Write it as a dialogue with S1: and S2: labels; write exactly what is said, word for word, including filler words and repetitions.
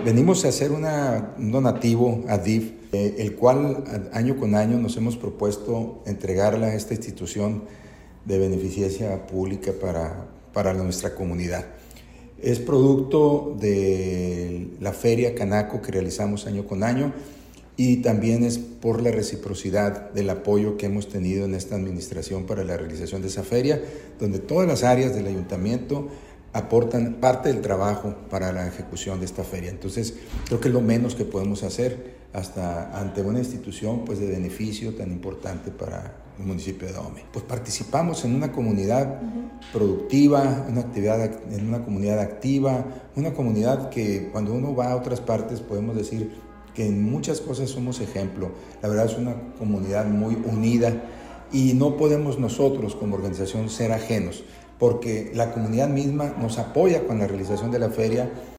S1: Venimos a hacer una, un donativo a D I F, eh, el cual año con año nos hemos propuesto entregarla a esta institución de beneficencia pública para, para nuestra comunidad. Es producto de la Feria Canaco que realizamos año con año y también es por la reciprocidad del apoyo que hemos tenido en esta administración para la realización de esa feria, donde todas las áreas del ayuntamiento aportan parte del trabajo para la ejecución de esta feria. Entonces, creo que es lo menos que podemos hacer hasta ante una institución pues, de beneficio tan importante para el municipio de Dahomey. Pues participamos en una comunidad uh-huh. productiva, una actividad, en una comunidad activa, una comunidad que cuando uno va a otras partes podemos decir que en muchas cosas somos ejemplo. La verdad es una comunidad muy unida y no podemos nosotros como organización ser ajenos, porque la comunidad misma nos apoya con la realización de la feria